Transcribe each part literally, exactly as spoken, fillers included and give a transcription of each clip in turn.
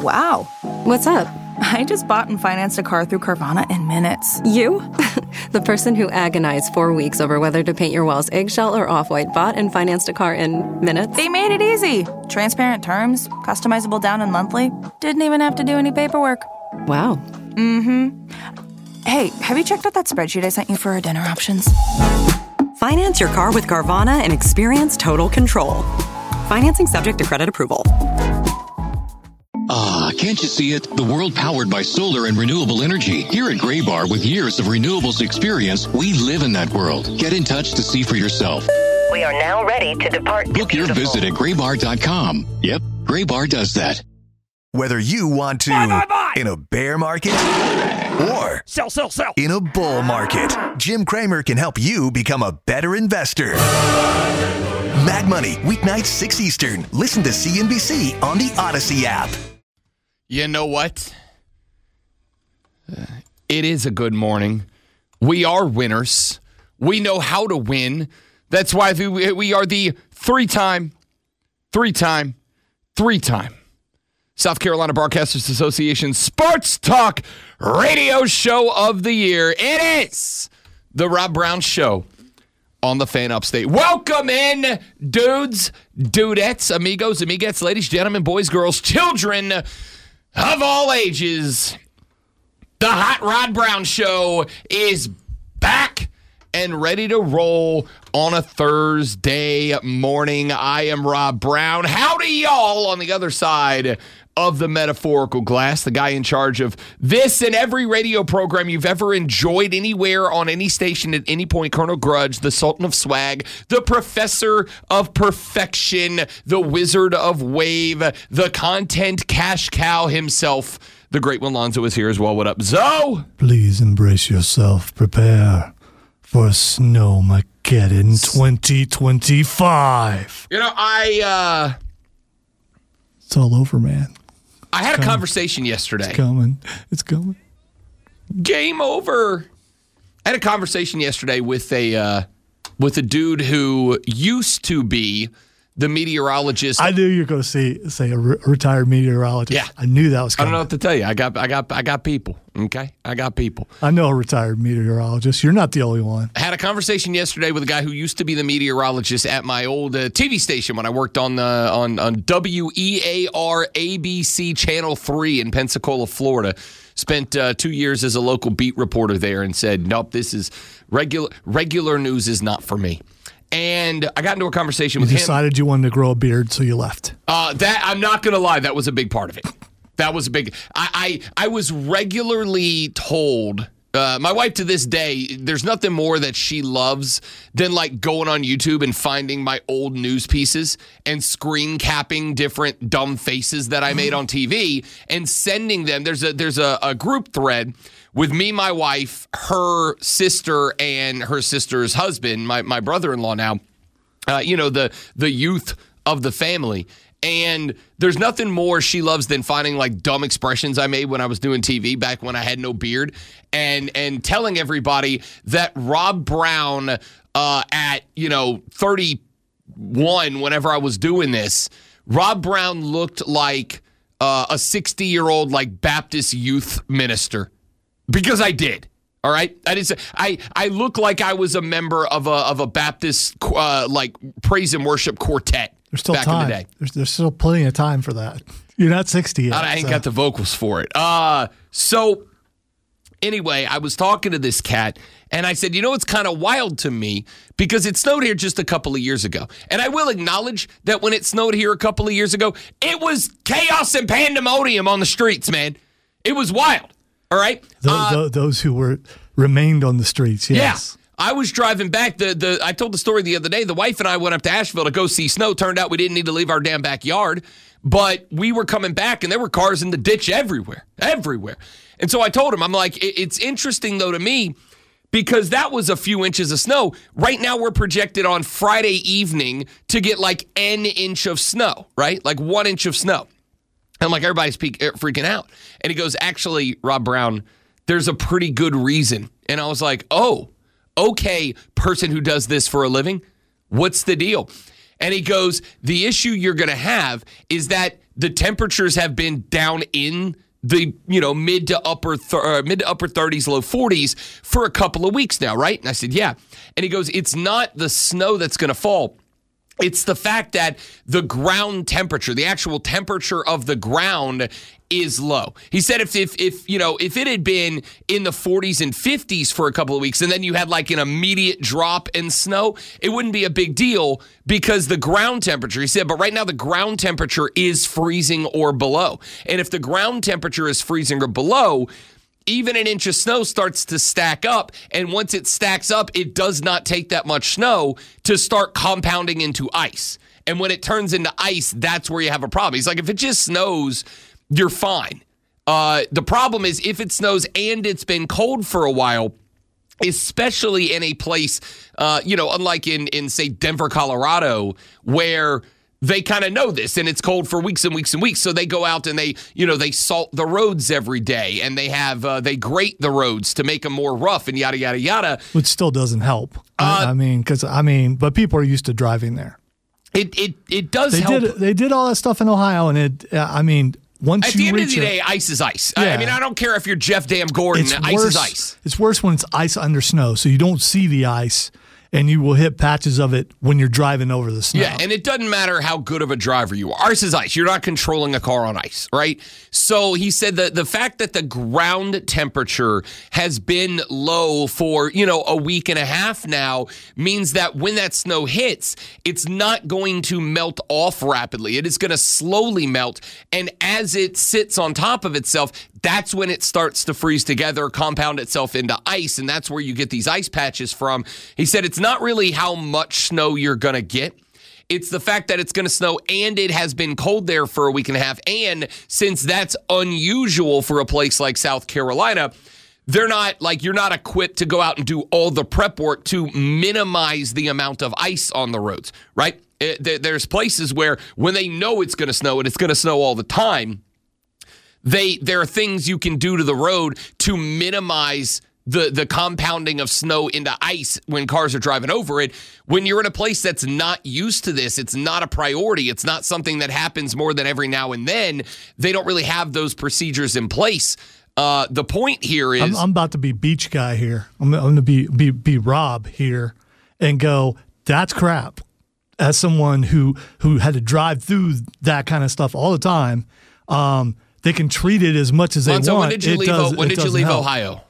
Wow. What's up? I just bought and financed a car through Carvana in minutes. You? The person who agonized four weeks over whether to paint your walls eggshell or off-white bought and financed a car in minutes? They made it easy. Transparent terms, customizable down and monthly. Didn't even have to do any paperwork. Wow. Mm-hmm. Hey, have you checked out that spreadsheet I sent you for our dinner options? Finance your car with Carvana and experience total control. Financing subject to credit approval. Ah, can't you see it? The world powered by solar and renewable energy. Here at Graybar, with years of renewables experience, we live in that world. Get in touch to see for yourself. We are now ready to depart. Book your visit at graybar dot com. Yep, Graybar does that. Whether you want to buy, buy, buy. in a bear market or sell, sell, sell. in a bull market, Jim Cramer can help you become a better investor. Mad Money, weeknights six Eastern. Listen to C N B C on the Odyssey app. You know what? Uh, it is a good morning. We are winners. We know how to win. That's why we are the three-time, three-time, three-time South Carolina Broadcasters Association Sports Talk Radio Show of the Year. It is the Rob Brown Show on the Fan Upstate. Welcome in, dudes, dudettes, amigos, amiguettes, ladies, gentlemen, boys, girls, children of all ages. The Hot Rod Brown Show is back and ready to roll on a Thursday morning. I am Rob Brown. Howdy, y'all, on the other side of the metaphorical glass, the guy in charge of this and every radio program you've ever enjoyed anywhere on any station at any point. Colonel Grudge, the Sultan of Swag, the Professor of Perfection, the Wizard of Wave, the content cash cow himself. The great one, Lonzo, is here as well. What up, Zoe? Please embrace yourself. Prepare for Snowmageddon twenty twenty-five. You know, I, uh... It's all over, man. I had a conversation yesterday. It's coming. It's coming. Game over. I had a conversation yesterday with a uh, with a dude who used to be the meteorologist. I knew you were going to say say a re- retired meteorologist. Yeah, I knew that was coming. I don't know what to tell you. I got I got I got people. Okay, I got people. I know a retired meteorologist. You're not the only one. I had a conversation yesterday with a guy who used to be the meteorologist at my old uh, T V station when I worked on the on on W E A R A B C Channel three in Pensacola, Florida. Spent uh, two years as a local beat reporter there, and said, "Nope, this is regular regular news is not for me." And I got into a conversation you with him. You decided you wanted to grow a beard, so you left. Uh, that I'm not going to lie, that was a big part of it. That was a big. I I, I was regularly told. Uh, my wife to this day, there's nothing more that she loves than like going on YouTube and finding my old news pieces and screen capping different dumb faces that I made on T V and sending them. There's a there's a, a group thread with me, my wife, her sister, and her sister's husband, my, my brother-in-law now, uh, you know, the the youth of the family. And there's nothing more she loves than finding like dumb expressions I made when I was doing T V back when I had no beard and and telling everybody that Rob Brown uh, at, you know, thirty-one, whenever I was doing this, Rob Brown looked like uh, a sixty-year-old like Baptist youth minister. Because I did. All right, I did say I, I look like I was a member of a of a Baptist uh, like praise and worship quartet. There's still back time. In the day. There's, there's still plenty of time for that. You're not sixty yet. I ain't so. got the vocals for it. Uh, so anyway, I was talking to this cat, and I said, you know, it's kind of wild to me because it snowed here just a couple of years ago. And I will acknowledge that when it snowed here a couple of years ago, it was chaos and pandemonium on the streets, man. It was wild. All right? Those, uh, those who were remained on the streets, yes. Yeah. I was driving back. The the I told the story the other day. The wife and I went up to Asheville to go see snow. Turned out we didn't need to leave our damn backyard. But we were coming back, and there were cars in the ditch everywhere. Everywhere. And so I told him, I'm like, it's interesting, though, to me, because that was a few inches of snow. Right now, we're projected on Friday evening to get like an inch of snow, right? Like one inch of snow. I'm like, everybody's freaking out. And he goes, actually, Rob Brown, there's a pretty good reason. And I was like, oh, okay, person who does this for a living, what's the deal? And he goes, the issue you're going to have is that the temperatures have been down in the, you know, mid to upper th- uh, mid to upper thirties, low forties for a couple of weeks now, right? And I said, yeah. And he goes, it's not the snow that's going to fall. It's the fact that the ground temperature, the actual temperature of the ground is low. He said if, if, if you know, if it had been in the forties and fifties for a couple of weeks and then you had like an immediate drop in snow, it wouldn't be a big deal because the ground temperature, he said, but right now the ground temperature is freezing or below. And if the ground temperature is freezing or below, even an inch of snow starts to stack up. And once it stacks up, it does not take that much snow to start compounding into ice. And when it turns into ice, that's where you have a problem. He's like, if it just snows, you're fine. Uh, the problem is if it snows and it's been cold for a while, especially in a place, uh, you know, unlike in, in, say, Denver, Colorado, where they kind of know this and it's cold for weeks and weeks and weeks. So they go out and they, you know, they salt the roads every day and they have, uh, they grate the roads to make them more rough and yada, yada, yada. Which still doesn't help. Uh, I, I mean, because, I mean, but people are used to driving there. It it, it does they help. Did, they did all that stuff in Ohio and it, uh, I mean, once At you the end reach of the a, day, ice is ice. Yeah. I mean, I don't care if you're Jeff Dam Gordon. It's ice worse, is ice. It's worse when it's ice under snow, so you don't see the ice, and you will hit patches of it when you're driving over the snow. Yeah, and it doesn't matter how good of a driver you are. Ice is ice. You're not controlling a car on ice, right? So he said that the fact that the ground temperature has been low for, you know, a week and a half now means that when that snow hits, it's not going to melt off rapidly. It is going to slowly melt, and as it sits on top of itself, that's when it starts to freeze together, compound itself into ice, and that's where you get these ice patches from. He said it's not really how much snow you're going to get. It's the fact that it's going to snow and it has been cold there for a week and a half. And since that's unusual for a place like South Carolina, they're not like you're not equipped to go out and do all the prep work to minimize the amount of ice on the roads, right? It, there's places where when they know it's going to snow and it's going to snow all the time, They there are things you can do to the road to minimize the, the compounding of snow into ice when cars are driving over it. When you're in a place that's not used to this, it's not a priority. It's not something that happens more than every now and then. They don't really have those procedures in place. Uh, the point here is... I'm, I'm about to be beach guy here. I'm, I'm going to be, be, be Rob here and go, that's crap. As someone who, who had to drive through that kind of stuff all the time, um, they can treat it as much as they Lonzo, want. when did you it leave, does, when did you leave help. Ohio?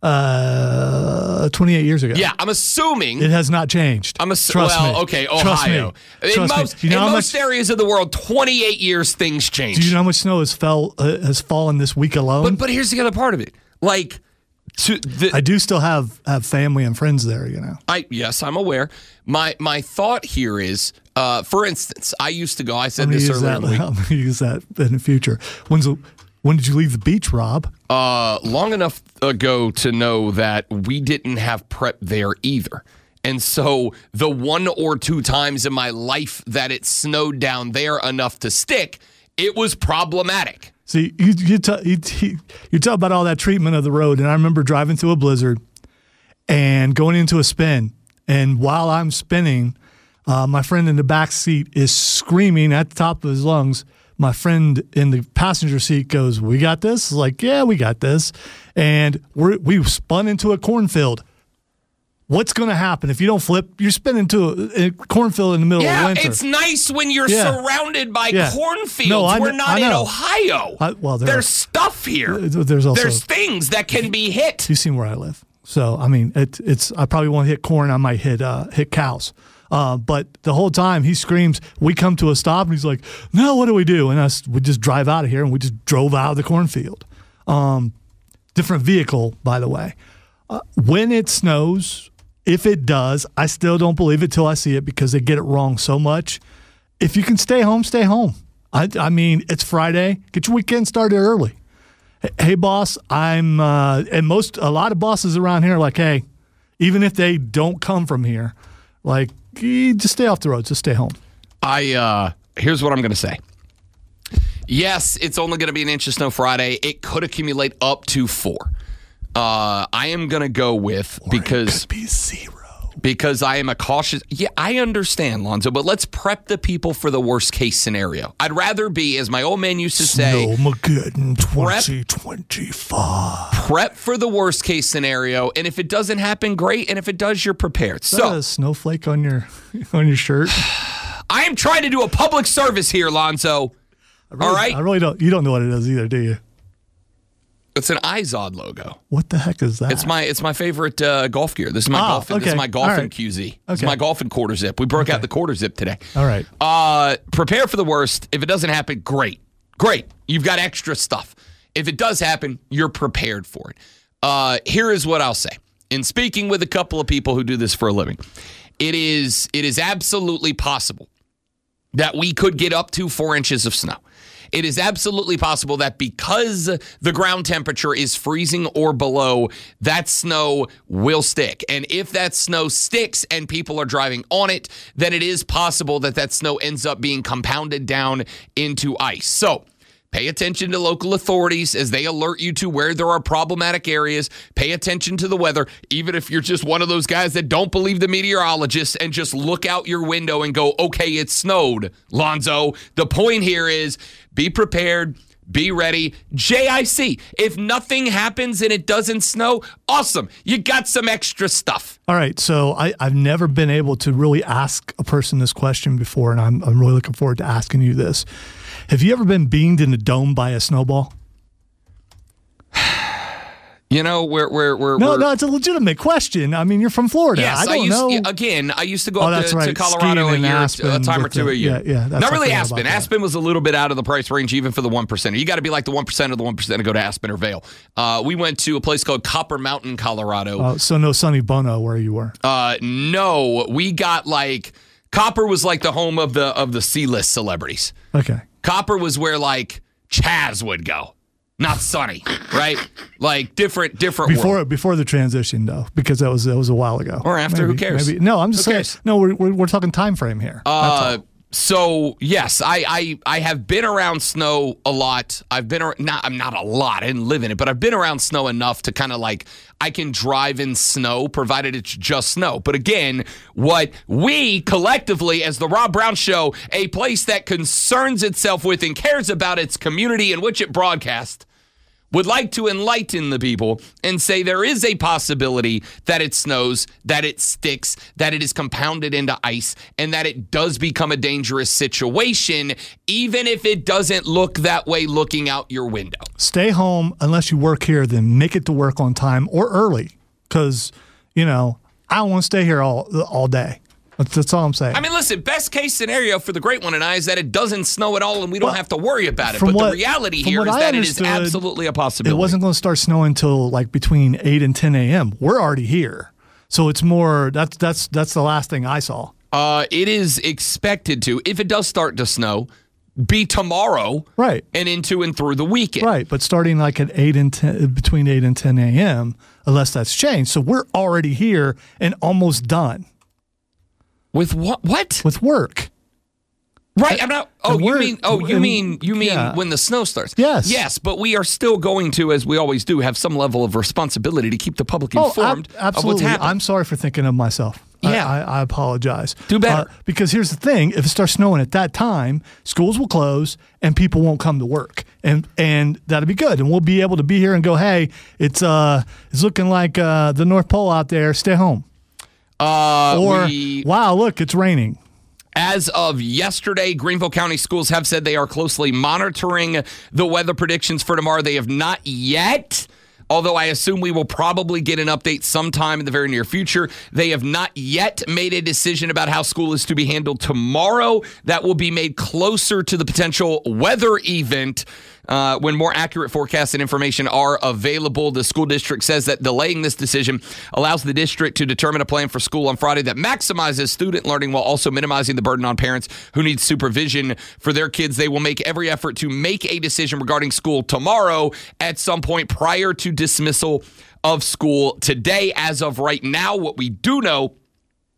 Uh, twenty-eight years ago. Yeah, I'm assuming. It has not changed. I'm assu- Trust well, me. okay, Trust Ohio. Me. In Trust most, me. You know in how most much, areas of the world, twenty-eight years, things change. do you know how much snow has fell uh, has fallen this week alone? But but here's the other part of it. Like, to the, I do still have, have family and friends there, you know. I yes, I'm aware. My my thought here is, uh, for instance, I used to go. I said I'm gonna this use earlier that, in the week. I'm going to use that in the future. When's the, when did you leave the beach, Rob? Uh, long enough ago to know that we didn't have prep there either. And so the one or two times in my life that it snowed down there enough to stick, it was problematic. See, you you, t- you, t- you talk about all that treatment of the road, and I remember driving through a blizzard and going into a spin, and while I'm spinning, uh, my friend in the back seat is screaming at the top of his lungs. My friend in the passenger seat goes, "We got this?" Like, yeah, we got this. And we're, we spun into a cornfield. What's going to happen if you don't flip? You're spinning into a, a cornfield in the middle yeah, of winter. It's nice when you're Yeah. surrounded by Yeah. cornfields. No, I We're kn- not I in know. Ohio. I- well, there there's are- stuff here. There's also There's things that can be hit. You've seen where I live, so I mean, it, it's. I probably won't hit corn. I might hit uh, hit cows. Uh, but the whole time he screams, we come to a stop, and he's like, "No, what do we do?" And us, we just drive out of here, and we just drove out of the cornfield. Um, different vehicle, by the way. Uh, when it snows, if it does, I still don't believe it till I see it because they get it wrong so much. If you can stay home, stay home. I, I mean, it's Friday. Get your weekend started early. Hey, boss, I'm, uh, and most, a lot of bosses around here are like, hey, even if they don't come from here, like, eh, just stay off the road, just stay home. I, uh, here's what I'm going to say. Yes, it's only going to be an inch of snow Friday. It could accumulate up to four. Uh, I am going to go with, Or because it could be zero. because I am a cautious. Yeah, I understand, Lonzo, but let's prep the people for the worst case scenario. I'd rather be, as my old man used to say, Snowmageddon twenty twenty-five. Prep for the worst case scenario, and if it doesn't happen, great, and if it does, you're prepared. Is that So, a snowflake on your on your shirt? I am trying to do a public service here, Lonzo. Really, All right? I really don't. You don't know what it is either, do you? It's an iZod logo. What the heck is that? It's my it's my favorite uh, golf gear. This is my Oh, golfing. This is okay. my golfing All right. Q Z. This is Okay. my golfing quarter zip. We broke out the quarter zip today. All right. Uh, prepare for the worst. If it doesn't happen, great, great. You've got extra stuff. If it does happen, you're prepared for it. Uh, here is what I'll say. In speaking with a couple of people who do this for a living, it is it is absolutely possible that we could get up to four inches of snow. It is absolutely possible that because the ground temperature is freezing or below, that snow will stick. And if that snow sticks and people are driving on it, then it is possible that that snow ends up being compounded down into ice. So pay attention to local authorities as they alert you to where there are problematic areas. Pay attention to the weather, even if you're just one of those guys that don't believe the meteorologists and just look out your window and go, okay, it snowed, Lonzo. The point here is be prepared, be ready. J I C, if nothing happens and it doesn't snow, awesome. You got some extra stuff. All right, so I, I've never been able to really ask a person this question before, and I'm, I'm really looking forward to asking you this. Have you ever been beamed in the dome by a snowball? You know, we're we're we're No, we're, no, it's a legitimate question. I mean, you're from Florida. Yes, I don't used, know. yeah, again, I used to go Oh, up that's to, right. to Colorado a Skiing in year, Aspen a time or with two the- a year. yeah, yeah, that's- Not I really forgot Aspen. about that. Aspen was a little bit out of the price range, even for the one percenter. You got to be like the one percent of the one percent to go to Aspen or Vail. Uh, we went to a place called Copper Mountain, Colorado. Uh, so no Sonny Bono where you were. Uh, no, we got like Copper was like the home of the of the C-list celebrities. Okay. Copper was where like Chaz would go, not Sonny, right? Like different different Before world. before the transition though, because that was that was a while ago. Or after, Maybe- who cares? Maybe, no, I'm just Who saying. cares? No, we're, we're we're talking time frame here. That's Uh, all. so yes, I, I I have been around snow a lot. I've been ar- not I'm not a lot. I didn't live in it, but I've been around snow enough to kind of like I can drive in snow, provided it's just snow. But again, what we collectively, as the Rob Brown Show, a place that concerns itself with and cares about its community in which it broadcasts, would like to enlighten the people and say there is a possibility that it snows, that it sticks, that it is compounded into ice, and that it does become a dangerous situation, even if it doesn't look that way looking out your window. Stay home unless you work here. Then make it to work on time or early, because you know I don't want to stay here all all day. That's, that's all I'm saying. I mean, listen, best case scenario for the great one and I is that it doesn't snow at all and we don't Well, have to worry about it. from But what- the reality from here what is I that it is understood, absolutely a possibility. It wasn't going to start snowing until like between eight and ten a.m. We're already here, so it's more. That's that's that's the last thing I saw. Uh, it is expected to, if it does start to snow, be tomorrow, Right. and into and through the weekend. Right, but starting like at eight and ten, between eight and ten a.m. unless that's changed. So we're already here and almost done With what? What? with work. Right. I'm not. Oh, and you we're- mean? Oh, you and- mean? You mean yeah. when the snow starts? Yes. Yes, but we are still going to, as we always do, have some level of responsibility to keep the public informed Oh, ab- of what's absolutely. happening. I'm sorry for thinking of myself. I- Yeah. I, I apologize. Do better. Uh, because here's the thing: if it starts snowing at that time, schools will close and people won't come to work, and and that'll be good, and we'll be able to be here and go, hey, it's uh, it's looking like uh, the North Pole out there. Stay home. Uh, Or we, wow, look, it's raining. as of yesterday, Greenville County schools have said they are closely monitoring the weather predictions for tomorrow. They have not yet. Although I assume we will probably get an update sometime in the very near future. They have not yet made a decision about how school is to be handled tomorrow. That will be made closer to the potential weather event uh, when more accurate forecasts and information are available. The school district says that delaying this decision allows the district to determine a plan for school on Friday that maximizes student learning while also minimizing the burden on parents who need supervision for their kids. They will make every effort to make a decision regarding school tomorrow at some point prior to dismissal of school today. As of right now, what we do know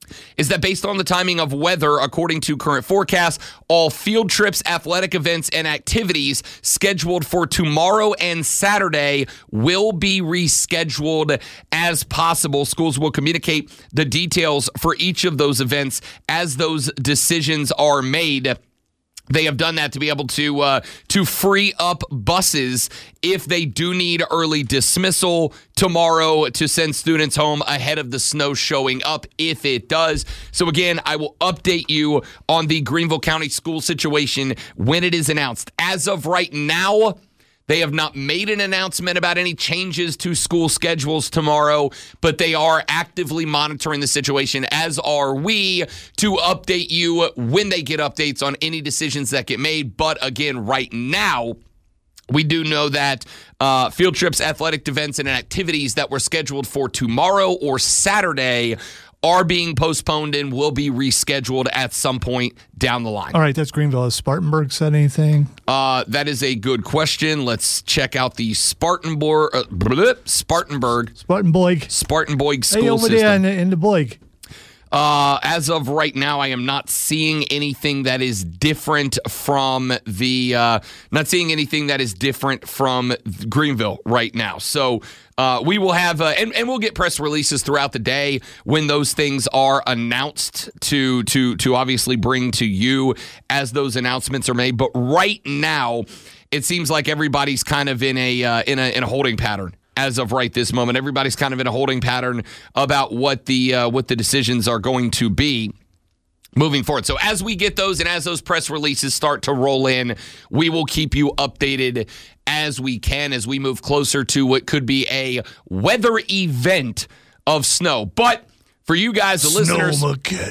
is that based on the timing of weather, according to current forecasts, all field trips, athletic events, and activities scheduled for tomorrow and Saturday will be rescheduled as possible. Schools will communicate the details for each of those events as those decisions are made. They have done that to be able to uh, to free up buses if they do need early dismissal tomorrow to send students home ahead of the snow showing up if it does. So again, I will update you on the Greenville County school situation when it is announced. As of right now, they have not made an announcement about any changes to school schedules tomorrow, but they are actively monitoring the situation, as are we, to update you when they get updates on any decisions that get made. But again, right now, we do know that uh, field trips, athletic events, and activities that were scheduled for tomorrow or Saturday are being postponed and will be rescheduled at some point down the line. All right, that's Greenville. Has Spartanburg said anything? Uh, that is a good question. Let's check out the Spartanburg, uh, Spartanburg, Spartanburg, Spartanburg school hey, over system. there in the, in the Boig. Uh, as of right now, I am not seeing anything that is different from the, uh, not seeing anything that is different from Greenville right now. So uh, we will have, uh, and, and we'll get press releases throughout the day when those things are announced to, to, to obviously bring to you as those announcements are made. But right now, it seems like everybody's kind of in a, uh, in a, in a holding pattern. As of right this moment, everybody's kind of in a holding pattern about what the uh, what the decisions are going to be moving forward. So as we get those and as those press releases start to roll in, we will keep you updated as we can as we move closer to what could be a weather event of snow. But for you guys, the listeners,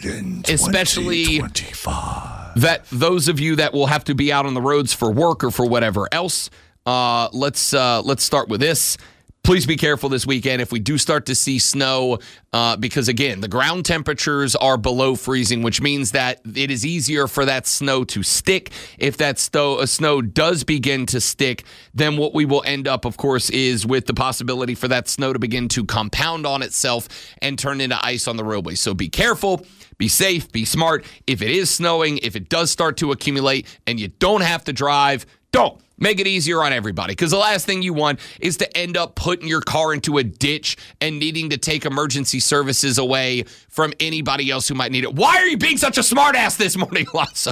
especially that those of you that will have to be out on the roads for work or for whatever else, uh, let's uh, let's start with this. Please be careful this weekend if we do start to see snow uh, because, again, the ground temperatures are below freezing, which means that it is easier for that snow to stick. If that sto- snow does begin to stick, then what we will end up, of course, is with the possibility for that snow to begin to compound on itself and turn into ice on the roadway. So be careful, be safe, be smart. If it is snowing, if it does start to accumulate and you don't have to drive, don't. Make it easier on everybody, because the last thing you want is to end up putting your car into a ditch and needing to take emergency services away from anybody else who might need it. Why are you being such a smartass this morning, Alonso?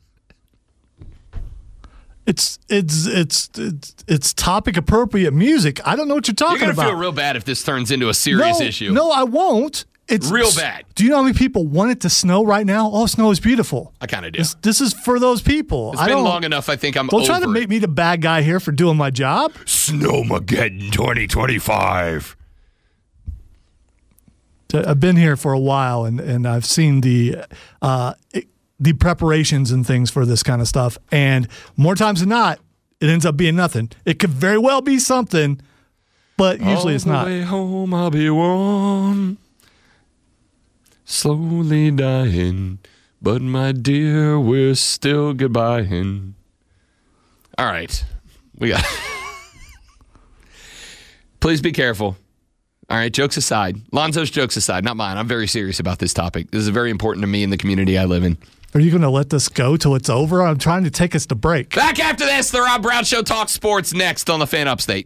It's it's it's it's it's topic appropriate music. I don't know what you're talking You're gonna about. feel real bad if this turns into a serious no, issue. No, I won't. It's real bad. Do you know how many people want it to snow right now? Oh, snow is beautiful. I kind of do. This, this is for those people. It's I been don't, long enough. I think I'm. Don't over try to make it. me the bad guy here for doing my job. Snowmageddon twenty twenty-five. I've been here for a while, and, and I've seen the uh, the preparations and things for this kind of stuff. And more times than not, it ends up being nothing. It could very well be something, but usually All it's the not. way home, I'll be warm. Slowly dying, but my dear, we're still goodbying. All right, we got. Please be careful. All right, jokes aside, Lonzo's jokes aside, not mine. I'm very serious about this topic. This is very important to me and the community I live in. Are you going to let this go till it's over? I'm trying to take us to break. Back after this, the Rob Brown Show talks sports next on the Fan Upstate.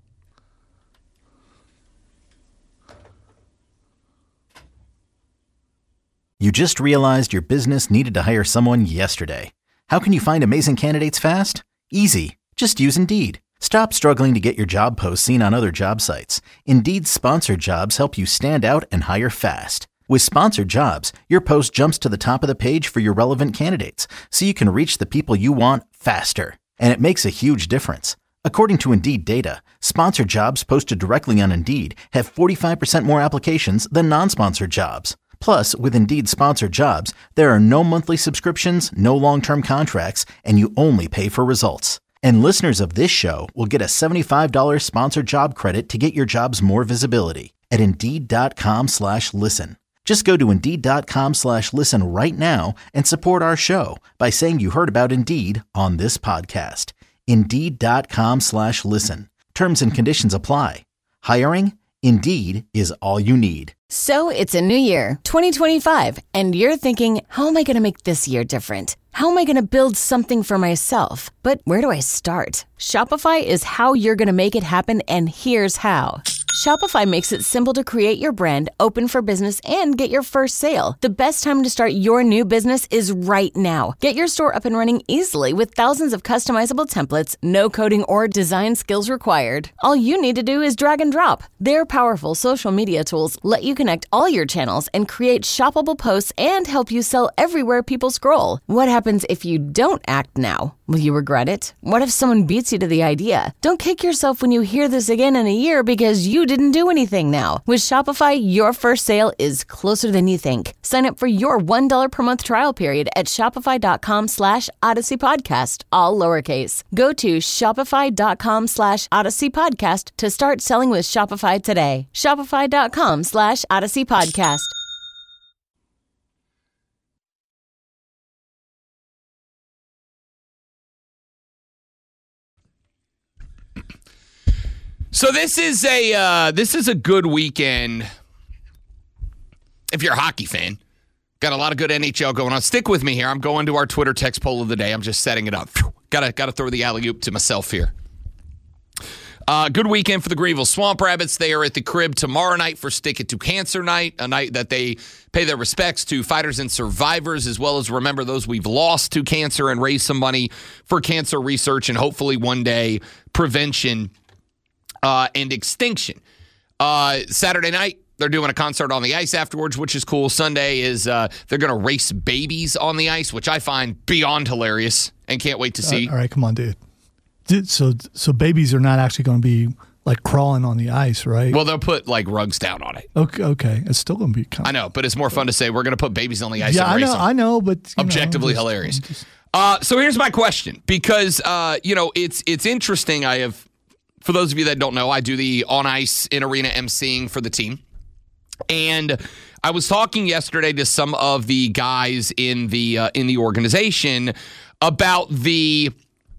You just realized your business needed to hire someone yesterday. How can you find amazing candidates fast? Easy. Just use Indeed. Stop struggling to get your job posts seen on other job sites. Indeed's sponsored jobs help you stand out and hire fast. With sponsored jobs, your post jumps to the top of the page for your relevant candidates, so you can reach the people you want faster. And it makes a huge difference. According to Indeed data, sponsored jobs posted directly on Indeed have forty-five percent more applications than non-sponsored jobs. Plus, with Indeed sponsored jobs, there are no monthly subscriptions, no long-term contracts, and you only pay for results. And listeners of this show will get a seventy-five dollars sponsored job credit to get your jobs more visibility at Indeed.com slash listen. Just go to Indeed.com slash listen right now and support our show by saying you heard about Indeed on this podcast. Indeed.com slash listen. Terms and conditions apply. Hiring? Indeed is all you need. So it's a new year, twenty twenty-five, and you're thinking, how am I going to make this year different? How am I going to build something for myself? But where do I start? Shopify is how you're going to make it happen, and here's how. Shopify makes it simple to create your brand, open for business, and get your first sale. The best time to start your new business is right now. Get your store up and running easily with thousands of customizable templates, no coding or design skills required. All you need to do is drag and drop. Their powerful social media tools let you connect all your channels and create shoppable posts and help you sell everywhere people scroll. What happens if you don't act now? Will you regret it? What if someone beats you to the idea? Don't kick yourself when you hear this again in a year because you didn't do anything now. With Shopify, your first sale is closer than you think. Sign up for your one dollar per month trial period at shopify.com slash Odyssey Podcast, all lowercase. Go to shopify.com slash Odyssey Podcast to start selling with Shopify today. Shopify.com slash Odyssey Podcast. So this is a uh, this is a good weekend if you're a hockey fan. Got a lot of good N H L going on. Stick with me here. I'm going to our Twitter text poll of the day. I'm just setting it up. Gotta gotta throw the alley-oop to myself here. Uh, good weekend for the Greenville Swamp Rabbits. They are at the Crib tomorrow night for Stick It to Cancer Night, a night that they pay their respects to fighters and survivors, as well as remember those we've lost to cancer and raise some money for cancer research and hopefully one day prevention Uh, and extinction. Uh, Saturday night, they're doing a concert on the ice afterwards, which is cool. Sunday is uh, they're going to race babies on the ice, which I find beyond hilarious and can't wait to see. Uh, all right, come on, dude. dude. So, so babies are not actually going to be like crawling on the ice, right? Well, they'll put like rugs down on it. Okay, okay. It's still going to be kind of... I know, but it's more fun to say we're going to put babies on the ice yeah, and I race know, them. I know, but... Objectively know, just, hilarious. Just... Uh, so here's my question, because, uh, you know, it's it's interesting. I have... For those of you that don't know, I do the on-ice in-arena emceeing for the team. And I was talking yesterday to some of the guys in the uh, in the organization about the,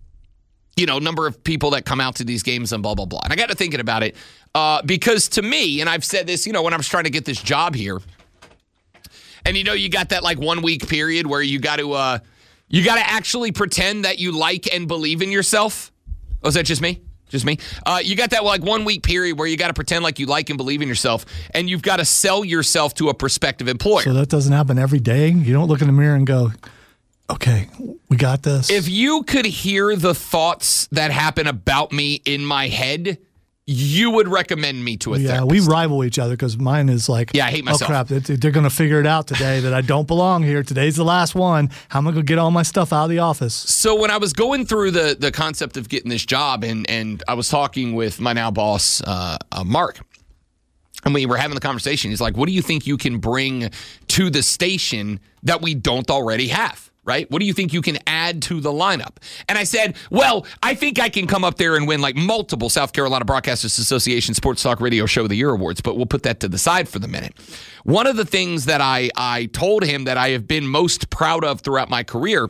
you know, number of people that come out to these games and blah, blah, blah. And I got to thinking about it uh, because to me, and I've said this, you know, when I was trying to get this job here, and, you know, you got that, like, one-week period where you got to uh, you got to actually pretend that you like and believe in yourself. Oh, is that just me? Just me. Uh, you got that like one week period where you got to pretend like you like and believe in yourself, and you've got to sell yourself to a prospective employer. So that doesn't happen every day? You don't look in the mirror and go, okay, we got this. If you could hear the thoughts that happen about me in my head, you would recommend me to a yeah, therapist. we rival each other because mine is like, yeah, I hate myself. Oh, crap. They're going to figure it out today that I don't belong here. Today's the last one. How am I going to get all my stuff out of the office? So when I was going through the the concept of getting this job, and, and I was talking with my now boss, uh, uh, Mark, and we were having the conversation. He's like, what do you think you can bring to the station that we don't already have? Right? What do you think you can add to the lineup? And I said, well, I think I can come up there and win like multiple South Carolina Broadcasters Association Sports Talk Radio Show of the Year awards, but we'll put that to the side for the minute. One of the things that I, I told him that I have been most proud of throughout my career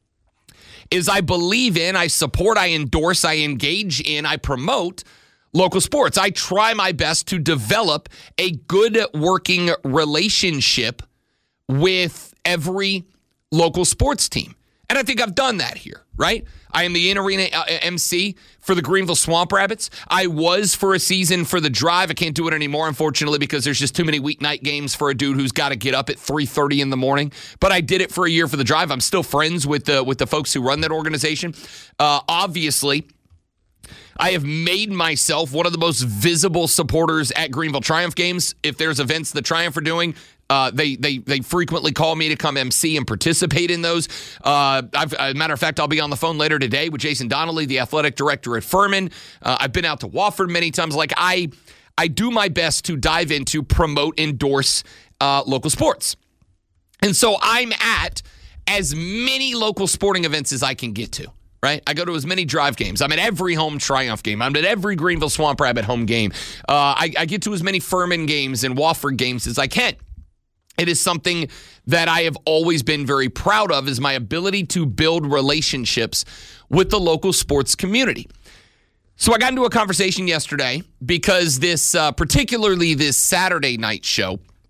is I believe in, I support, I endorse, I engage in, I promote local sports. I try my best to develop a good working relationship with every local sports team. And I think I've done that here, right? I am the in-arena M C for the Greenville Swamp Rabbits. I was for a season for the Drive. I can't do it anymore, unfortunately, because there's just too many weeknight games for a dude who's got to get up at three thirty in the morning. But I did it for a year for the Drive. I'm still friends with the, with the folks who run that organization. Uh, obviously, I have made myself one of the most visible supporters at Greenville Triumph games. If there's events the Triumph are doing, uh, they they they frequently call me to come M C and participate in those. Uh, I've, as a matter of fact, I'll be on the phone later today with Jason Donnelly, the athletic director at Furman. Uh, I've been out to Wofford many times. Like I, I do my best to dive into, promote, endorse uh, local sports. And so I'm at as many local sporting events as I can get to. Right? I go to as many Drive games. I'm at every home Triumph game. I'm at every Greenville Swamp Rabbit home game. Uh, I, I get to as many Furman games and Wofford games as I can. It is something that I have always been very proud of, is my ability to build relationships with the local sports community. So I got into a conversation yesterday because this, uh, particularly this Saturday night show,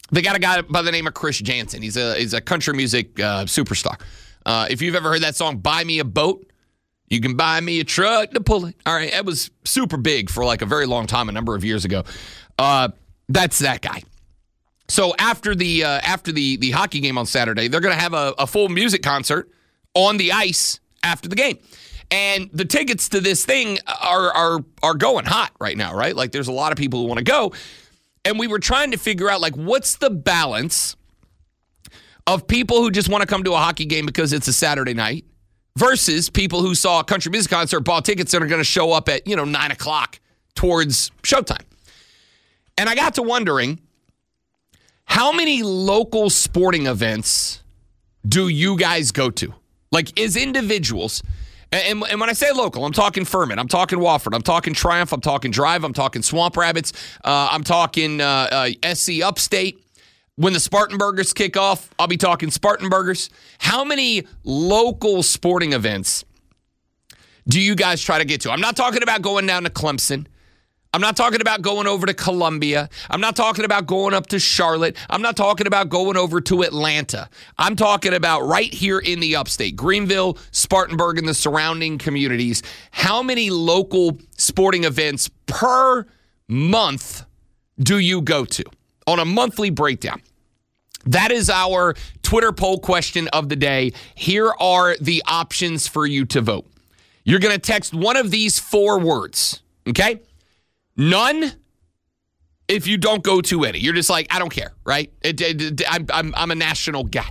they got a guy by the name of Chris Jansen. He's a he's a country music uh, superstar. Uh, if you've ever heard that song, Buy Me a Boat, you can buy me a truck to pull it. All right, that was super big for like a very long time, a number of years ago. Uh, that's that guy. So after the uh, after the, the hockey game on Saturday, they're going to have a, a full music concert on the ice after the game. And the tickets to this thing are are are going hot right now, right? Like there's a lot of people who want to go. And we were trying to figure out, like, what's the balance of people who just want to come to a hockey game because it's a Saturday night versus people who saw a country music concert, bought tickets, and are going to show up at, you know, nine o'clock towards showtime. And I got to wondering, how many local sporting events do you guys go to? Like, as individuals, and, and when I say local, I'm talking Furman, I'm talking Wofford, I'm talking Triumph, I'm talking Drive, I'm talking Swamp Rabbits, uh, I'm talking uh, uh, S C Upstate. When the Spartanburgers kick off, I'll be talking Spartanburgers. How many local sporting events do you guys try to get to? I'm not talking about going down to Clemson. I'm not talking about going over to Columbia. I'm not talking about going up to Charlotte. I'm not talking about going over to Atlanta. I'm talking about right here in the upstate, Greenville, Spartanburg, and the surrounding communities. How many local sporting events per month do you go to on a monthly breakdown? That is our Twitter poll question of the day. Here are the options for you to vote. You're going to text one of these four words, okay? None if you don't go to any. You're just like, I don't care, right? It, it, it, I'm, I'm, I'm a national guy.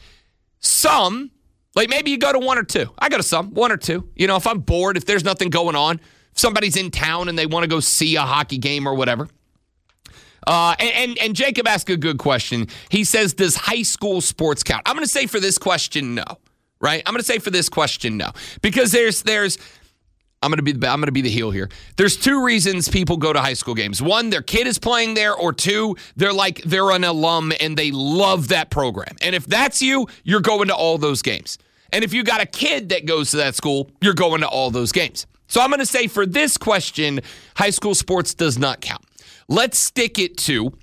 Some, like maybe you go to one or two. I go to some, one or two. You know, if I'm bored, if there's nothing going on, if somebody's in town and they want to go see a hockey game or whatever. Uh, and, and, and Jacob asked a good question. He says, does high school sports count? I'm going to say for this question, no, right? I'm going to say for this question, no. Because there's, there's, I'm going to be I'm going to be the heel here. There's two reasons people go to high school games. One, their kid is playing there, or two, they're like they're an alum and they love that program. And if that's you, you're going to all those games. And if you got a kid that goes to that school, you're going to all those games. So I'm going to say for this question, high school sports does not count. Let's stick it to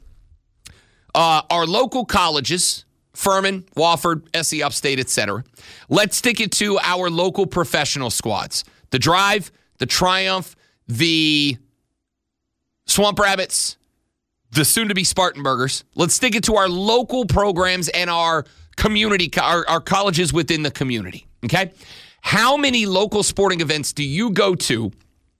uh, our local colleges, Furman, Wofford, S C Upstate, et cetera. Let's stick it to our local professional squads. The Drive, the Triumph, the Swamp Rabbits, the soon-to-be Spartanburgers. Let's stick it to our local programs and our community, our, our colleges within the community, okay? How many local sporting events do you go to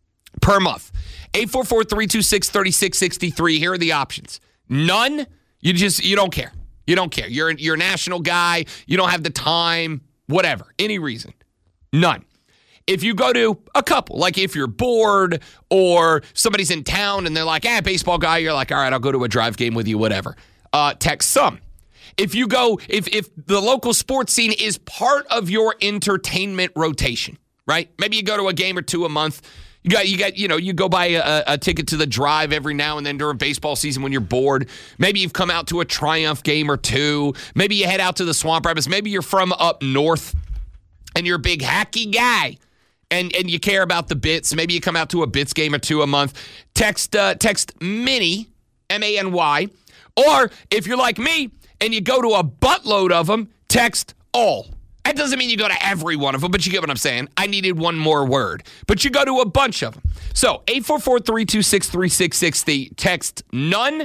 per month? eight four four, three two six, three six six three. Here are the options. None. You just, you don't care. You don't care. You're, you're a national guy. You don't have the time, whatever, any reason. None. If you go to a couple, like if you're bored or somebody's in town and they're like, ah, baseball guy, you're like, all right, I'll go to a Drive game with you, whatever. Uh, text some. If you go, if if the local sports scene is part of your entertainment rotation, right? Maybe you go to a game or two a month. You got, you got, you know, you go buy a, a ticket to the Drive every now and then during baseball season when you're bored. Maybe you've come out to a Triumph game or two. Maybe you head out to the Swamp Rabbits. Maybe you're from up north and you're a big hockey guy. And and you care about the bits. Maybe you come out to a bits game or two a month. Text uh, text many, M A N Y. Or if you're like me and you go to a buttload of them, text all. That doesn't mean you go to every one of them, but you get what I'm saying. I needed one more word. But you go to a bunch of them. So eight four four, three two six, three six six zero. Text none,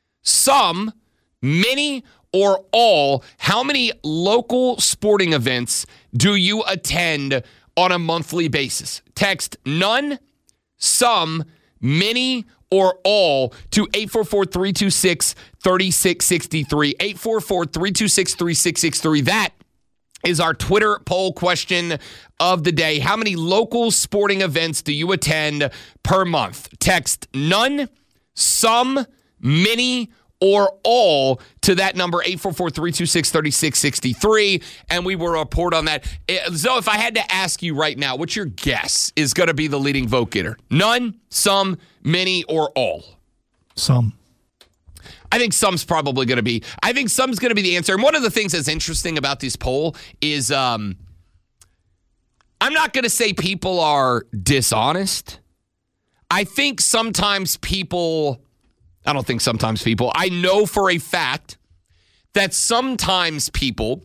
some, many, or all. How many local sporting events do you attend on a monthly basis? Text none, some, many, or all to eight four four, three two six, three six six three. eight four four, three two six, three six six three. That is our Twitter poll question of the day. How many local sporting events do you attend per month? Text none, some, many, or all to that number, eight four four, three two six, three six six three, and we will report on that. So if I had to ask you right now, what's your guess is going to be the leading vote getter? None, some, many, or all? Some. I think some's probably going to be, I think some's going to be the answer. And one of the things that's interesting about this poll is um, I'm not going to say people are dishonest. I think sometimes people I don't think sometimes people. I know for a fact that sometimes people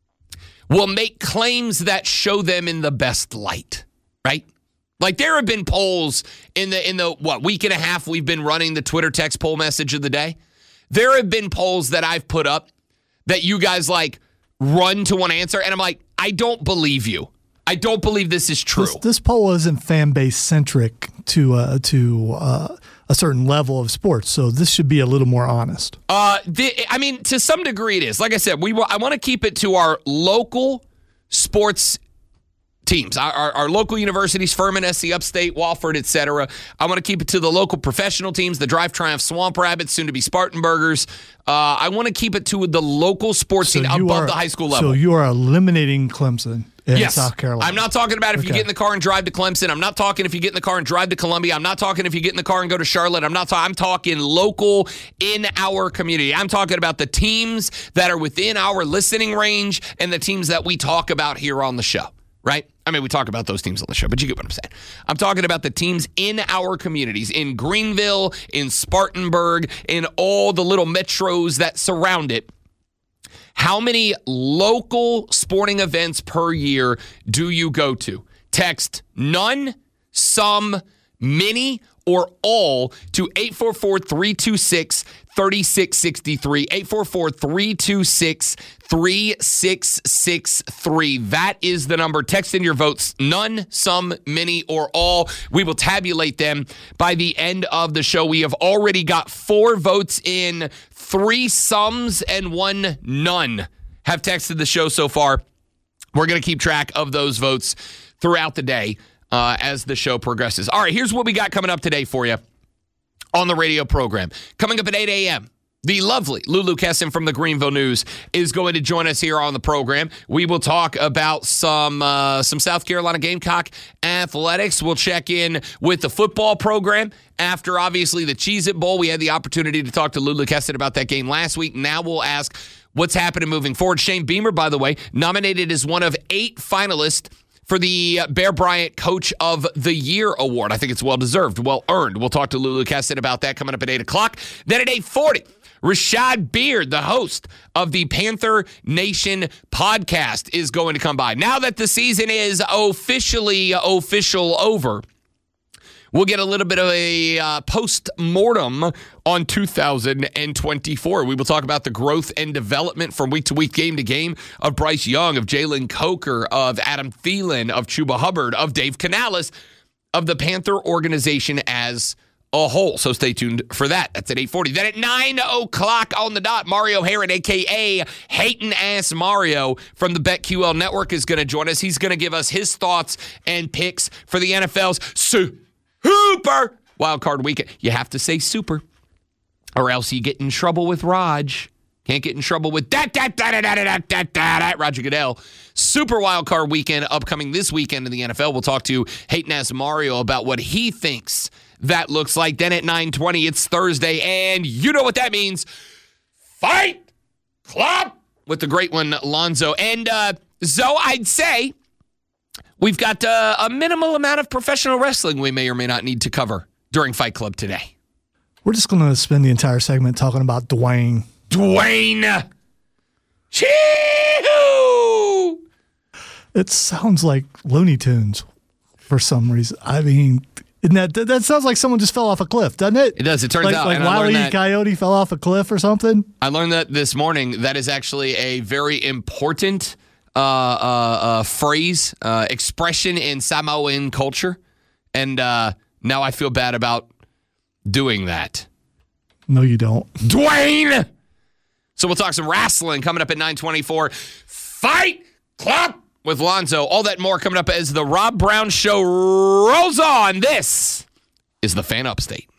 will make claims that show them in the best light, right? Like there have been polls in the in the what week and a half we've been running the Twitter text poll message of the day. There have been polls that I've put up that you guys like run to one answer, and I'm like, I don't believe you. I don't believe this is true. This, this poll isn't fan base centric to uh, to uh, a certain level of sports, so this should be a little more honest. Uh, the, I mean, to some degree, it is. Like I said, we I want to keep it to our local sports teams, our, our, our local universities, Furman, S C Upstate, Wofford, et cetera. I want to keep it to the local professional teams, the Drive Triumph Swamp Rabbits, soon to be Spartanburgers. Uh, I want to keep it to the local sports So scene you above are- the high school level. So you are eliminating Clemson in Yes. South Carolina. I'm not talking about if you Okay. get in the car and drive to Clemson. I'm not talking if you get in the car and drive to Columbia. I'm not talking if you get in the car and go to Charlotte. I'm not. Ta- I'm talking local in our community. I'm talking about the teams that are within our listening range and the teams that we talk about here on the show. Right? I mean, we talk about those teams on the show, but you get what I'm saying. I'm talking about the teams in our communities, in Greenville, in Spartanburg, in all the little metros that surround it. How many local sporting events per year do you go to? Text none, some, many, or all to eight four four, three two six, three six six three. eight four four, three two six, three six six three. That is the number. Text in your votes. None, some, many, or all. We will tabulate them by the end of the show. We have already got four votes in. Three sums and one none have texted the show so far. We're going to keep track of those votes throughout the day uh, as the show progresses. All right, here's what we got coming up today for you on the radio program. Coming up at eight a.m., the lovely Lulu Kessin from the Greenville News is going to join us here on the program. We will talk about some uh, some South Carolina Gamecock athletics. We'll check in with the football program after, obviously, the Cheez-It Bowl. We had the opportunity to talk to Lulu Kessin about that game last week. Now we'll ask what's happening moving forward. Shane Beamer, by the way, nominated as one of eight finalists for the Bear Bryant Coach of the Year Award. I think it's well-deserved, well-earned. We'll talk to Lulu Kessin about that coming up at eight o'clock. Then at eight forty, Rashad Beard, the host of the Panther Nation podcast, is going to come by. Now that the season is officially official over, we'll get a little bit of a uh, post-mortem on two thousand twenty-four. We will talk about the growth and development from week to week, game to game of Bryce Young, of Jalen Coker, of Adam Thielen, of Chuba Hubbard, of Dave Canales, of the Panther organization as a whole. So stay tuned for that. That's at eight forty. Then at nine o'clock on the dot, Mario Herron, a k a. Hatin' Ass Mario from the BetQL Network, is going to join us. He's going to give us his thoughts and picks for the N F L's Super Wild Card Weekend. You have to say super, or else you get in trouble with Raj. Can't get in trouble with that, that, that, that, that, that, that, Roger Goodell. Super Wild Card Weekend upcoming this weekend in the N F L. We'll talk to Hatin' Ass Mario about what he thinks that looks like. Then at nine twenty, it's Thursday, and you know what that means. Fight Club with the great one, Lonzo. And uh, so I'd say we've got uh, a minimal amount of professional wrestling we may or may not need to cover during Fight Club today. We're just going to spend the entire segment talking about Dwayne. Dwayne. Chee-hoo! It sounds like Looney Tunes for some reason. I mean, isn't that, that sounds like someone just fell off a cliff, doesn't it? It does. It turns like, out. Like and I Wile learned E. that, Coyote fell off a cliff or something? I learned that this morning. That is actually a very important uh, uh, uh, phrase, uh, expression in Samoan culture. And uh, now I feel bad about doing that. No, you don't. Dwayne! So we'll talk some wrestling coming up at nine twenty-four. Fight Club with Lonzo. All that and more coming up as the Rob Brown Show rolls on. This is the Fan Upstate.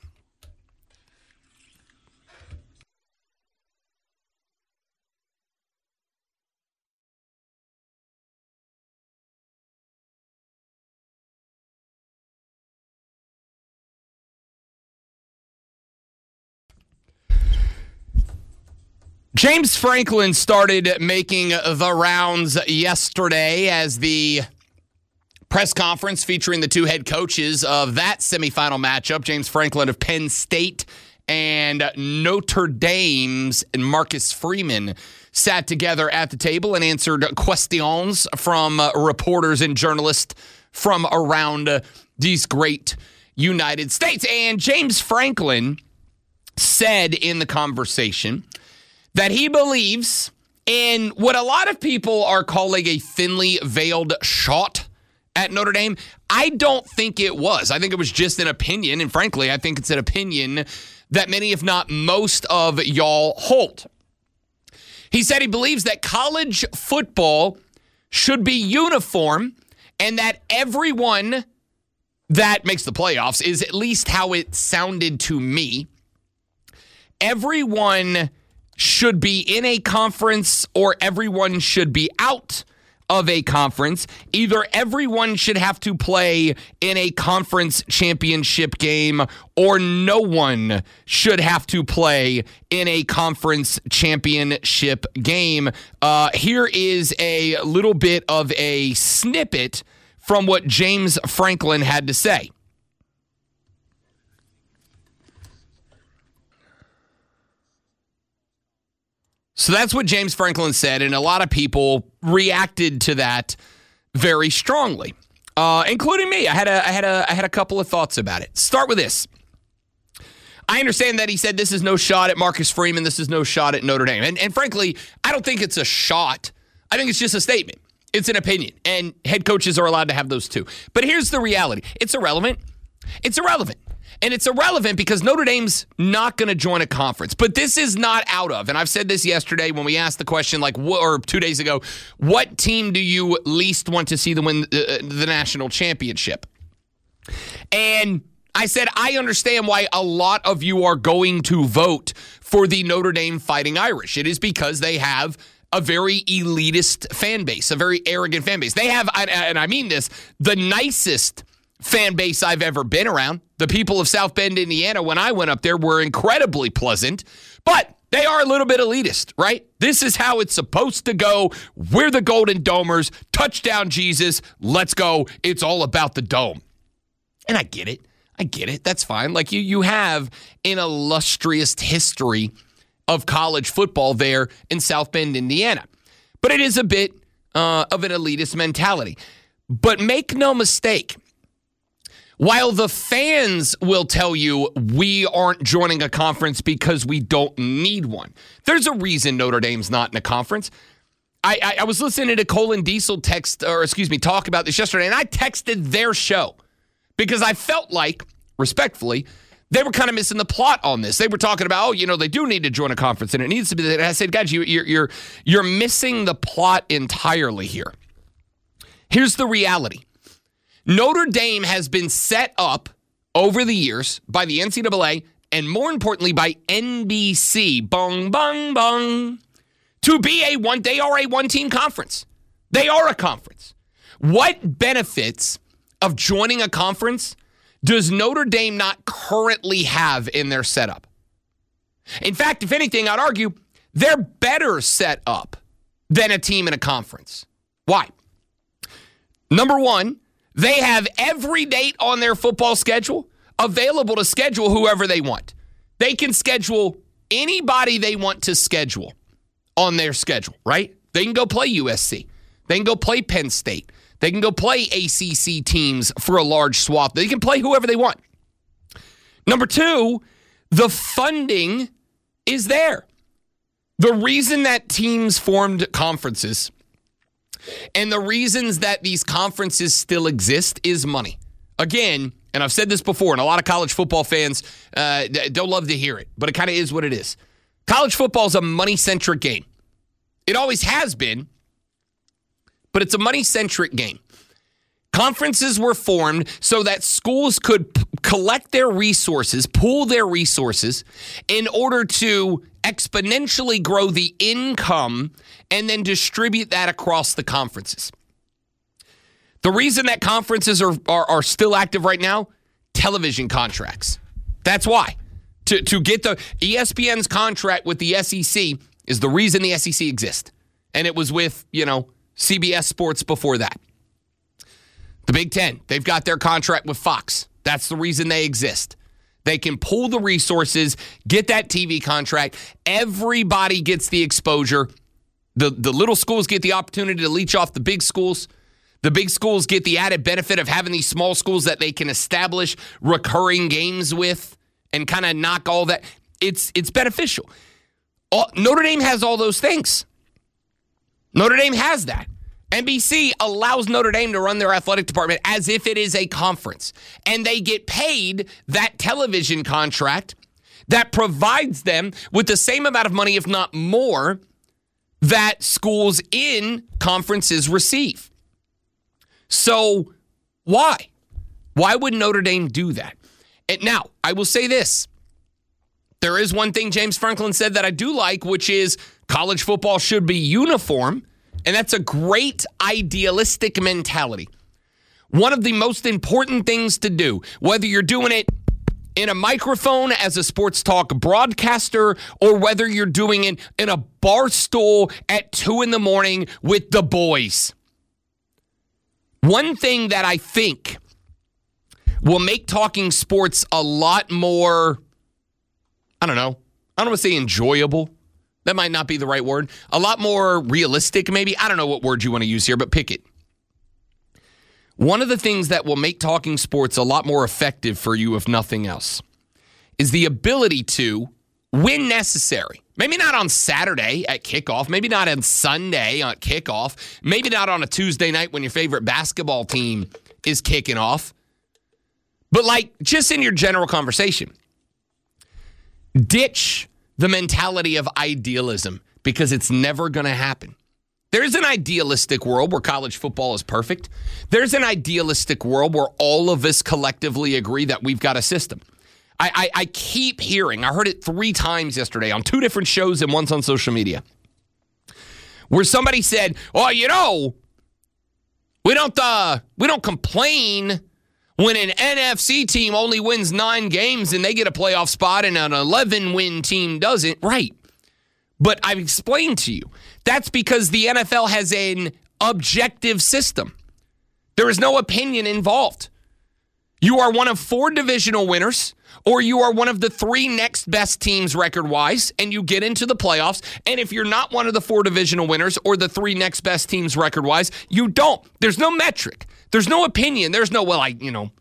James Franklin started making the rounds yesterday as the press conference featuring the two head coaches of that semifinal matchup, James Franklin of Penn State and Notre Dame's and Marcus Freeman sat together at the table and answered questions from uh, reporters and journalists from around uh, these great United States. And James Franklin said in the conversation that he believes in what a lot of people are calling a thinly veiled shot at Notre Dame. I don't think it was. I think it was just an opinion, and frankly, I think it's an opinion that many, if not most, of y'all hold. He said he believes that college football should be uniform and that everyone that makes the playoffs is at least how it sounded to me. Everyone should be in a conference or everyone should be out of a conference. Either everyone should have to play in a conference championship game or no one should have to play in a conference championship game. Uh, here is a little bit of a snippet from what James Franklin had to say. So that's what James Franklin said, and a lot of people reacted to that very strongly, uh, including me. I had a, I had a, I had a couple of thoughts about it. Start with this. I understand that he said this is no shot at Marcus Freeman. This is no shot at Notre Dame. And, and frankly, I don't think it's a shot. I think it's just a statement. It's an opinion, and head coaches are allowed to have those too. But here's the reality. It's irrelevant. It's irrelevant. And it's irrelevant because Notre Dame's not going to join a conference. But this is not out of, and I've said this yesterday when we asked the question, like, or two days ago, what team do you least want to see them win the, the national championship? And I said, I understand why a lot of you are going to vote for the Notre Dame Fighting Irish. It is because they have a very elitist fan base, a very arrogant fan base. They have, and I mean this, the nicest fan base I've ever been around. The people of South Bend, Indiana, when I went up there, were incredibly pleasant, but they are a little bit elitist, right? This is how it's supposed to go. We're the Golden Domers. Touchdown, Jesus. Let's go. It's all about the dome. And I get it. I get it. That's fine. Like you, you have an illustrious history of college football there in South Bend, Indiana. But it is a bit uh, of an elitist mentality. But make no mistake, while the fans will tell you we aren't joining a conference because we don't need one, there's a reason Notre Dame's not in a conference. I, I, I was listening to Colin Diesel text, or excuse me, talk about this yesterday, and I texted their show because I felt like, respectfully, they were kind of missing the plot on this. They were talking about, oh, you know, they do need to join a conference, and it needs to be. And I said, guys, you, you're you're you're missing the plot entirely here. Here's the reality. Notre Dame has been set up over the years by the N C double A and more importantly by N B C, bong, bong, bong, to be a one, they are a one-team conference. They are a conference. What benefits of joining a conference does Notre Dame not currently have in their setup? In fact, if anything, I'd argue they're better set up than a team in a conference. Why? Number one, they have every date on their football schedule available to schedule whoever they want. They can schedule anybody they want to schedule on their schedule, right? They can go play U S C. They can go play Penn State. They can go play A C C teams for a large swath. They can play whoever they want. Number two, the funding is there. The reason that teams formed conferences and the reasons that these conferences still exist is money. Again, and I've said this before, and a lot of college football fans uh, don't love to hear it, but it kind of is what it is. College football is a money-centric game. It always has been, but it's a money-centric game. Conferences were formed so that schools could p- collect their resources, pool their resources in order to exponentially grow the income and then distribute that across the conferences. The reason that conferences are, are, are still active right now, television contracts. That's why. To, to get the E S P N's contract with the S E C is the reason the S E C exists. And it was with, you know, C B S Sports before that. The Big Ten, they've got their contract with Fox. That's the reason they exist. They can pool the resources, get that T V contract. Everybody gets the exposure. The, the little schools get the opportunity to leech off the big schools. The big schools get the added benefit of having these small schools that they can establish recurring games with and kind of knock all that. It's, it's beneficial. All, Notre Dame has all those things. Notre Dame has that. N B C allows Notre Dame to run their athletic department as if it is a conference. And they get paid that television contract that provides them with the same amount of money, if not more, that schools in conferences receive. So why? Why would Notre Dame do that? And now, I will say this. There is one thing James Franklin said that I do like, which is college football should be uniform. And that's a great idealistic mentality. One of the most important things to do, whether you're doing it in a microphone as a sports talk broadcaster or whether you're doing it in a bar stool at two in the morning with the boys. One thing that I think will make talking sports a lot more, I don't know, I don't want to say enjoyable. That might not be the right word. A lot more realistic, maybe. I don't know what word you want to use here, but pick it. One of the things that will make talking sports a lot more effective for you, if nothing else, is the ability to, when necessary, maybe not on Saturday at kickoff, maybe not on Sunday at kickoff, maybe not on a Tuesday night when your favorite basketball team is kicking off, but like just in your general conversation, ditch the mentality of idealism because it's never going to happen. There's an idealistic world where college football is perfect. There's an idealistic world where all of us collectively agree that we've got a system. I, I, I keep hearing, I heard it three times yesterday on two different shows and once on social media, where somebody said, "Oh, you know, we don't uh, we don't complain when an N F C team only wins nine games and they get a playoff spot and an eleven-win team doesn't." Right. But I've explained to you, that's because the N F L has an objective system. There is no opinion involved. You are one of four divisional winners, or you are one of the three next best teams record-wise, and you get into the playoffs. And if you're not one of the four divisional winners or the three next best teams record-wise, you don't. There's no metric. There's no opinion. There's no, well, I, you know,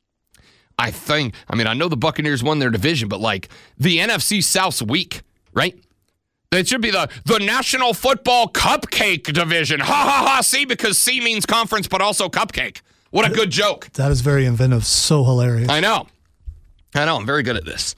I think, I mean, I know the Buccaneers won their division, but like the N F C South's weak, right? It should be the, the National Football Cupcake Division. Ha, ha, ha. See, because C means conference, but also cupcake. What a good joke. That is very inventive. So hilarious. I know. I know. I'm very good at this.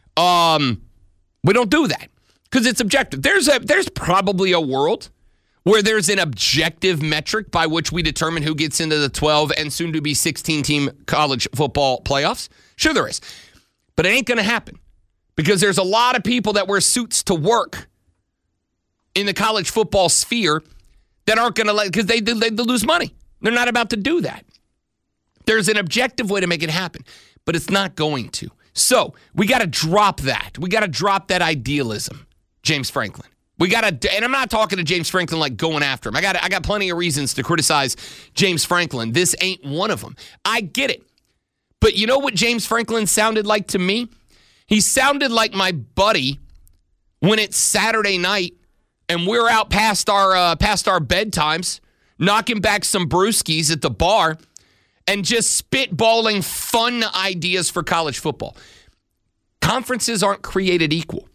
Um, we don't do that because it's objective. There's a there's probably a world where there's an objective metric by which we determine who gets into the twelve and soon to be sixteen-team college football playoffs. Sure there is. But it ain't going to happen because there's a lot of people that wear suits to work in the college football sphere that aren't going to let, because they, they, they lose money. They're not about to do that. There's an objective way to make it happen, but it's not going to. So we got to drop that. We got to drop that idealism, James Franklin. We got to, and I'm not talking to James Franklin like going after him. I got I got plenty of reasons to criticize James Franklin. This ain't one of them. I get it. But you know what James Franklin sounded like to me? He sounded like my buddy when it's Saturday night and we're out past our uh, past our bedtimes, knocking back some brewskis at the bar and just spitballing fun ideas for college football. Conferences aren't created equal.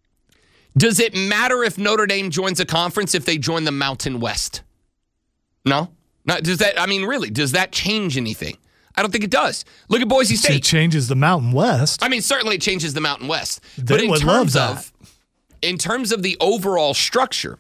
Does it matter if Notre Dame joins a conference if they join the Mountain West? No? Not, does that, I mean, really, does that change anything? I don't think it does. Look at Boise State. It changes the Mountain West. I mean, certainly it changes the Mountain West. They but in would terms love of in terms of the overall structure,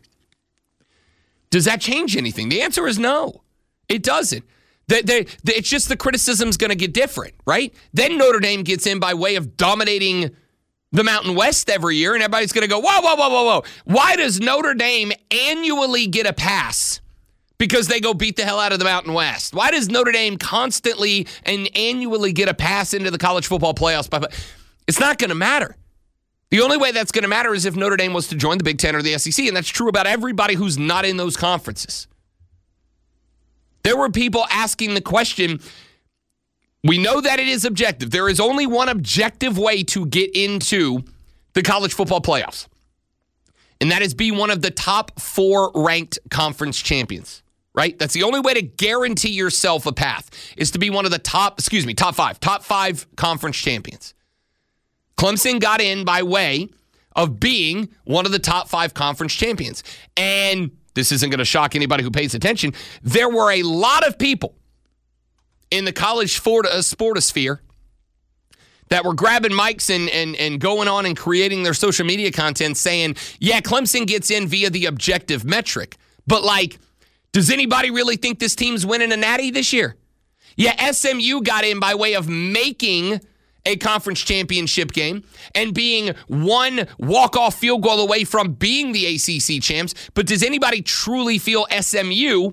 does that change anything? The answer is no. It doesn't. They, they, they, it's just the criticism's going to get different, right? Then Notre Dame gets in by way of dominating the Mountain West every year, and everybody's going to go, whoa, whoa, whoa, whoa, whoa. Why does Notre Dame annually get a pass? Because they go beat the hell out of the Mountain West. Why does Notre Dame constantly and annually get a pass into the college football playoffs? It's not going to matter. The only way that's going to matter is if Notre Dame was to join the Big Ten or the S E C, and that's true about everybody who's not in those conferences. There were people asking the question, We know that it is objective. There is only one objective way to get into the college football playoffs, and that is be one of the top four ranked conference champions, right? That's the only way to guarantee yourself a path, is to be one of the top, excuse me, top five, top five conference champions. Clemson got in by way of being one of the top five conference champions. And this isn't going to shock anybody who pays attention. There were a lot of people in the college sportosphere that were grabbing mics and, and, and going on and creating their social media content saying, yeah, Clemson gets in via the objective metric. But, like, does anybody really think this team's winning a natty this year? Yeah, S M U got in by way of making a conference championship game and being one walk-off field goal away from being the A C C champs. But does anybody truly feel S M U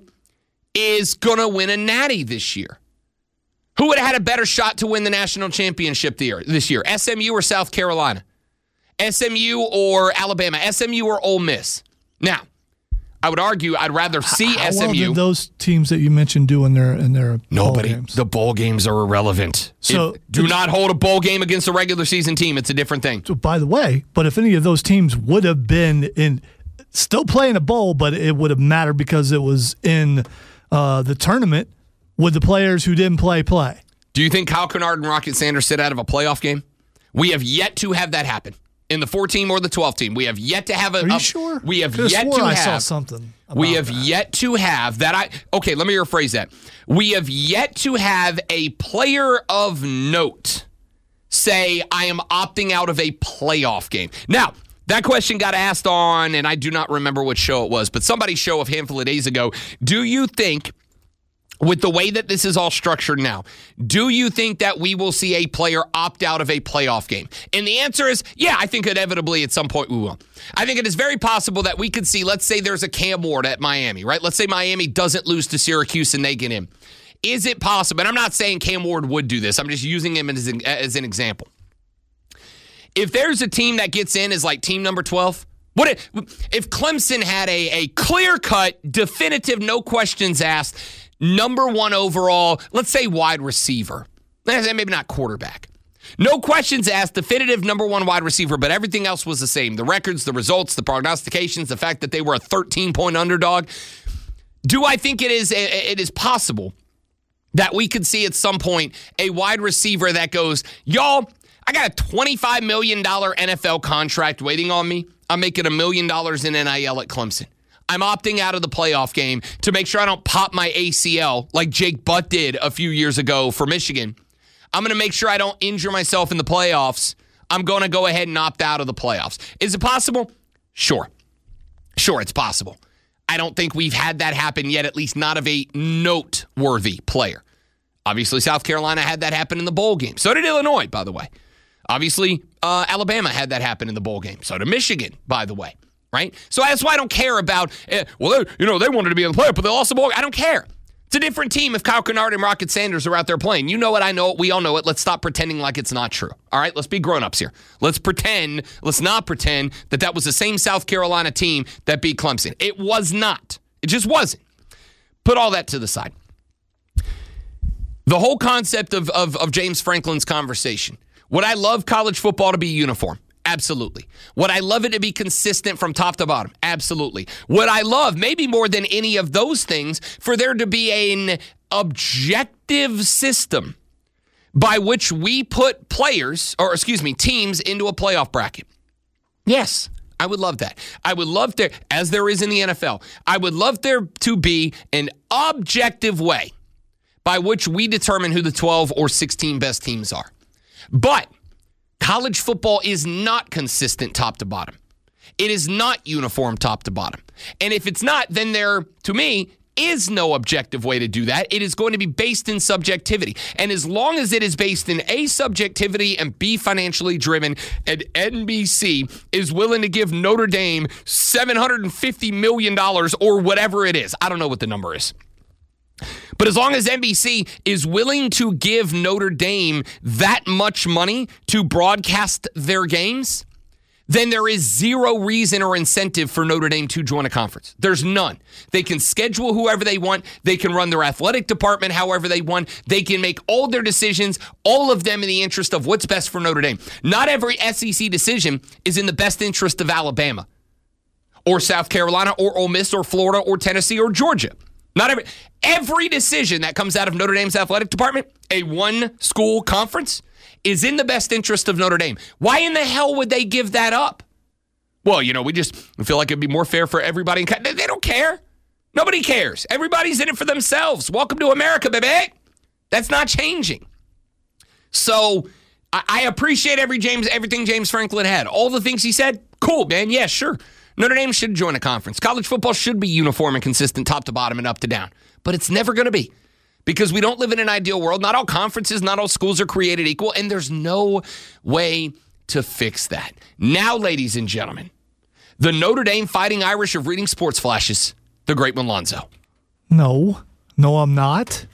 is going to win a natty this year? Who would have had a better shot to win the national championship this year? S M U or South Carolina? S M U or Alabama? S M U or Ole Miss? Now, I would argue I'd rather see How S M U. Well did those teams that you mentioned do in their in their Nobody. bowl games? The bowl games are irrelevant. So If, do not hold a bowl game against a regular season team. It's a different thing. So, by the way, but if any of those teams would have been in, still playing a bowl, but it would have mattered because it was in uh, the tournament, would the players who didn't play play? Do you think Kyle Kennard and Rocket Sanders sit out of a playoff game? We have yet to have that happen. In the four-team or the twelve-team. We have yet to have a... Are you a, sure? We have Could've yet swore to I have... saw something We have that. yet to have that... I Okay, let me rephrase that. We have yet to have a player of note say, I am opting out of a playoff game. Now, that question got asked on, and I do not remember what show it was, but somebody's show a handful of days ago. Do you think... With the way that this is all structured now, do you think that we will see a player opt out of a playoff game? And the answer is, yeah, I think inevitably at some point we will. I think it is very possible that we could see, let's say there's a Cam Ward at Miami, right? Let's say Miami doesn't lose to Syracuse and they get in. Is it possible? And I'm not saying Cam Ward would do this. I'm just using him as an, as an example. If there's a team that gets in as like team number twelve, what if, if Clemson had a, a clear-cut, definitive, no questions asked, number one overall, let's say wide receiver. Maybe not quarterback. No questions asked, definitive number one wide receiver, but everything else was the same. The records, the results, the prognostications, the fact that they were a thirteen-point underdog. Do I think it is it is possible that we could see at some point a wide receiver that goes, y'all, I got a twenty-five million dollars N F L contract waiting on me. I'm making a million dollars in N I L at Clemson. I'm opting out of the playoff game to make sure I don't pop my A C L like Jake Butt did a few years ago for Michigan. I'm going to make sure I don't injure myself in the playoffs. I'm going to go ahead and opt out of the playoffs. Is it possible? Sure. Sure, it's possible. I don't think we've had that happen yet, at least not of a noteworthy player. Obviously, South Carolina had that happen in the bowl game. So did Illinois, by the way. Obviously, uh, Alabama had that happen in the bowl game. So did Michigan, by the way. Right? So that's why I don't care about, uh, well, you know, they wanted to be in the playoff, but they lost the ball. I don't care. It's a different team if Kyle Kennard and Rocket Sanders are out there playing. You know it, I know it, we all know it. Let's stop pretending like it's not true. All right? Let's be grown-ups here. Let's pretend, let's not pretend that that was the same South Carolina team that beat Clemson. It was not. It just wasn't. Put all that to the side. The whole concept of, of, of James Franklin's conversation. Would I love college football to be uniform? Absolutely. Would I love it to be consistent from top to bottom? Absolutely. Would I love, maybe more than any of those things, for there to be an objective system by which we put players, or excuse me, teams into a playoff bracket? Yes, I would love that. I would love there, as there is in the N F L, I would love there to be an objective way by which we determine who the twelve or sixteen best teams are. But college football is not consistent top to bottom. It is not uniform top to bottom. And if it's not, then there, to me, is no objective way to do that. It is going to be based in subjectivity. And as long as it is based in A, subjectivity, and B, financially driven, and N B C is willing to give Notre Dame seven hundred fifty million dollars or whatever it is, I don't know what the number is. But as long as N B C is willing to give Notre Dame that much money to broadcast their games, then there is zero reason or incentive for Notre Dame to join a conference. There's none. They can schedule whoever they want. They can run their athletic department however they want. They can make all their decisions, all of them in the interest of what's best for Notre Dame. Not every S E C decision is in the best interest of Alabama or South Carolina or Ole Miss or Florida or Tennessee or Georgia. Not every every decision that comes out of Notre Dame's athletic department, a one-school conference, is in the best interest of Notre Dame. Why in the hell would they give that up? Well, you know, we just feel like it'd be more fair for everybody. They don't care. Nobody cares. Everybody's in it for themselves. Welcome to America, baby. That's not changing. So I appreciate every James, everything James Franklin had. All the things he said, cool, man. Yeah, sure. Notre Dame should join a conference. College football should be uniform and consistent top to bottom and up to down. But it's never going to be. Because we don't live in an ideal world. Not all conferences, not all schools are created equal, and there's no way to fix that. Now, ladies and gentlemen, the Notre Dame Fighting Irish of reading sports flashes, the great Malonzo. No. No, I'm not.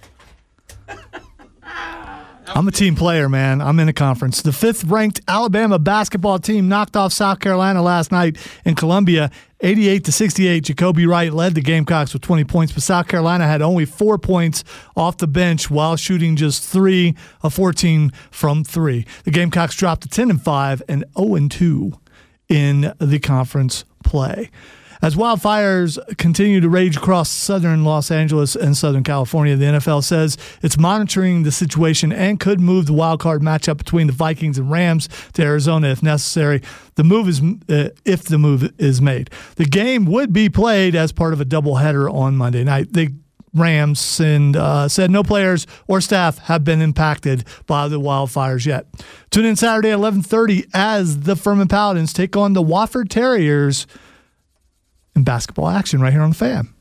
I'm a team player, man. I'm in a conference. The fifth-ranked Alabama basketball team knocked off South Carolina last night in Columbia, eighty-eight to sixty-eight. Jacoby Wright led the Gamecocks with twenty points, but South Carolina had only four points off the bench while shooting just three of fourteen from three. The Gamecocks dropped to ten and five and oh and two in the conference play. As wildfires continue to rage across southern Los Angeles and Southern California, the N F L says it's monitoring the situation and could move the wild card matchup between the Vikings and Rams to Arizona if necessary. The move is uh, if the move is made. The game would be played as part of a doubleheader on Monday night. The Rams and uh, said no players or staff have been impacted by the wildfires yet. Tune in Saturday at eleven thirty as the Furman Paladins take on the Wofford Terriers in basketball action right here on the Fan.